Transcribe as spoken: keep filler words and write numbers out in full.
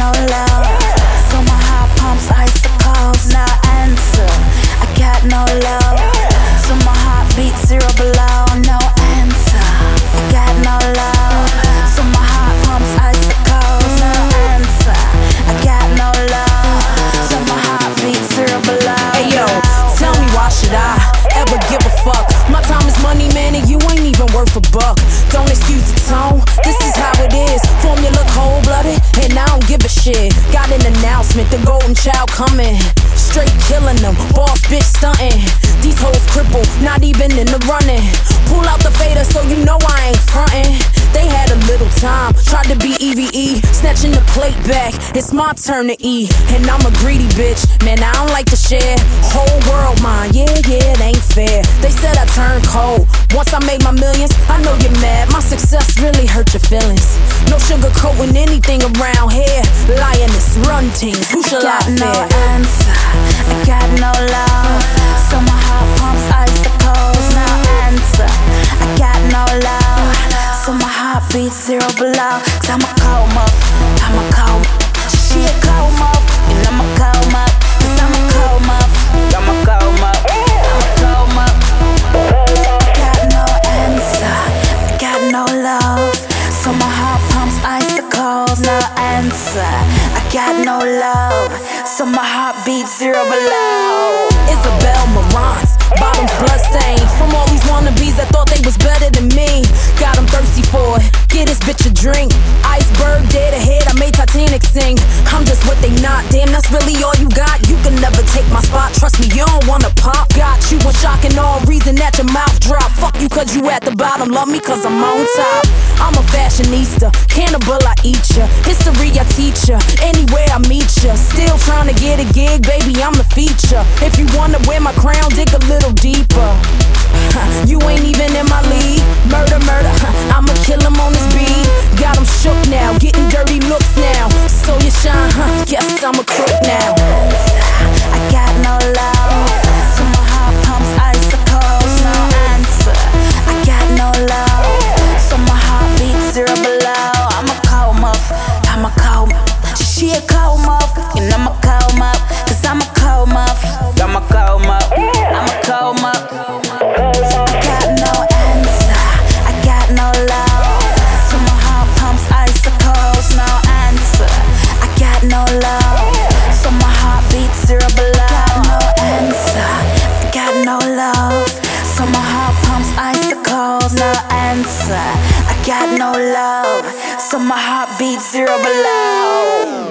no love, so my heart pumps icicles. No answer, I got no love, so my heart beats zero below. No answer, I got no love, so my heart pumps icicles. No answer, I got no love, so my heart beats zero below. Hey yo, tell me why should I ever give a fuck? My time is money, man, and you ain't even worth a buck. Don't excuse the tone, this is how it is. Formula cold-blooded, and I don't give a shit. Got an announcement, the golden child coming. Straight killing them, boss bitch stunting. These hoes crippled, not even in the running. Pull out the fader so you know I ain't frontin'. They had a little time, tried to be E V E, snatching the plate back. It's my turn to eat, and I'm a greedy bitch. Man, I don't like to share. Whole world mine, yeah, yeah, it ain't fair. They said I turned cold. Once I made my millions, I know you're mad. My success really hurt your feelings. No sugarcoating anything around here. Lioness, run teams, who shall I got fear? no answer, I got no love, so my heart pumps icicles. No answer, I got no love, so my heart beats zero below. Cause I'm a cold muff, I'm a cold muff. She a cold muff, and I'm a cold muff. Cause I'm a cold muff, I'm a cold muff, I'm a cold muff. Got no answer, I got no love, so my heart pumps icicles. No answer, I got no love, so my heart beats zero below. Isabel Marant's bottoms bloodstained from all these wannabes that thought they was better than me. Got them thirsty for it, get this bitch a drink. Iceberg dead ahead, I made Titanic sing. I'm just what they not, damn that's really all you got. You can never take my spot, trust me you don't wanna pop. Got you in shock and all reason that your mouth drop. Fuck you cause you at the bottom, love me cause I'm on top. I'm a fashionista, cannibal I eat ya. History I teach ya, anywhere I meet ya. Still trying to get a gig, baby I'm the feature. If you wanna wear my crown, dig a little deeper. You ain't even in my league. Murder, murder, I'ma kill him on this beat. Got him shook now, getting dirty looks now. So you shine, huh? Guess I'm a crook now. I got no love, so my heart pumps icicles. No answer, I got no love, so my heart beats zero below. I'm a cold muff, I'm a cold muff. She a cold muff, and I'm a cold muff. Cause I'm a cold muff, I'm a cold muff, I'm a cold muff. I got no answer, I got no love, so my heart pumps icicles. No answer, I got no love, so my heart beats zero below. Got no answer, I got no love, so my heart pumps icicles. No answer, I got no love, so my heart beats zero below.